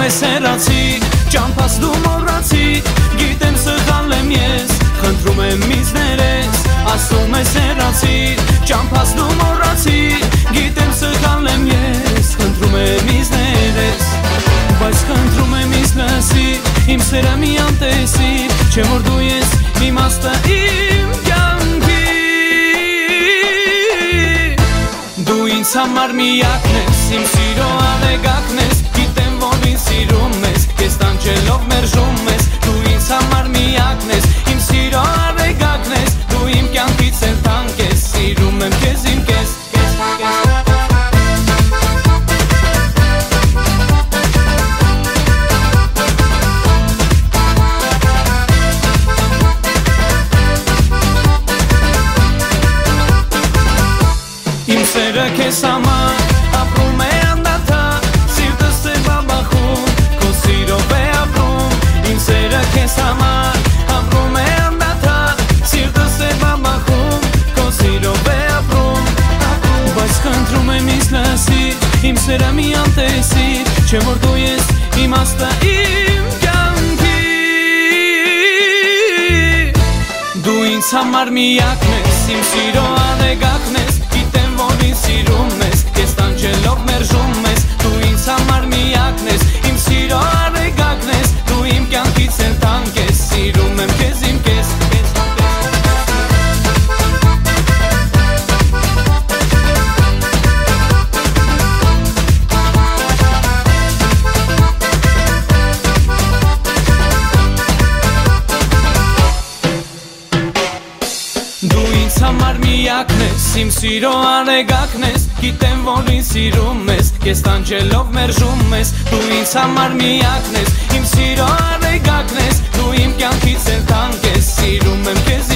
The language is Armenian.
ես հեռացի, ճամփաս դու մոռացի, գիտեմ սխալ եմ ես, խնդրում եմ ինձ ներես, ասում ես հեռացի, ճամփաս դու մոռացի, գիտեմ սխալ եմ ես, խնդրում եմ ինձ ներես, բայց խնդրում եմ ինձ լսի, իմ սերը մի անտեսի, չէ որ դու ես իմաստը իմ կյանքի, դու ինձ համար միակն ես, իմ սիրո արեգակն ես, գիտեմ որ ինձ սիրում ես, կես տանջելով մերժում ես, դու ինձ համար միակն ես, իմ սիրո արեգակն ես, դու իմ կյանքից էլ թանկ ես, սիրում եմ քեզ իմ կես, Իմ սերը քեզ համար ապրում է անդադար, սիրտս է բաբախում, քո սիրով է ապրում, իմ սերը քեզ համար ապրում է անդադար, սիրտս է բաբախում, քո սիրով է ապրում, բայց խնդրում եմ ինձ լսիր, իմ սերը մի անտեսիր, չէ որ դու ես իմաստը իմ կյանքի, դու ինձ համար միակն ես, իմ սիրո անեգակն ես, որ ինձ սիրում ես, կես տանջելով մերժում ես, դու ինձ համար միակն ես, իմ սիրո արեգակն ես, դու իմ կյանքից էլ թանկ ես, սիրում եմ քեզ իմ կես, Դու ինձ համար միակն ես, իմ սիրո անեգակն ես, գիտեմ որ ինձ սիրում ես, կես տանջելով մերժում ես, դու ինձ համար միակն ես, իմ սիրո անեգակն ես, դու իմ կյանքից էլ թանկ ես, սիրում եմ քեզ